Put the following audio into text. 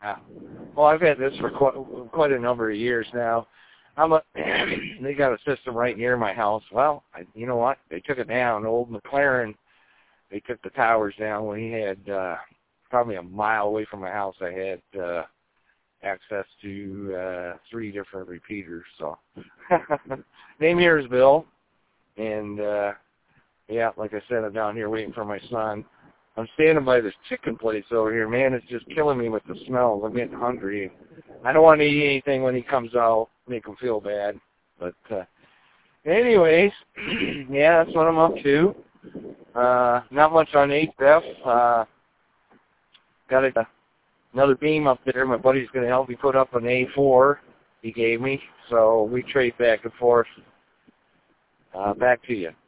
Yeah. Well, I've had this for quite a number of years now. They got a system right near my house. Well, you know what? They took it down. Old McLaren, they took the towers down when he had probably a mile away from my house. I had access to 3 different repeaters. So, name here is Bill, and yeah, like I said, I'm down here waiting for my son. I'm standing by this chicken place over here. Man, it's just killing me with the smells. I'm getting hungry. I don't want to eat anything when he comes out, make him feel bad. But anyways, yeah, that's what I'm up to. Not much on 8F. Got another beam up there. My buddy's going to help me put up an A4 he gave me. So we trade back and forth. Back to you.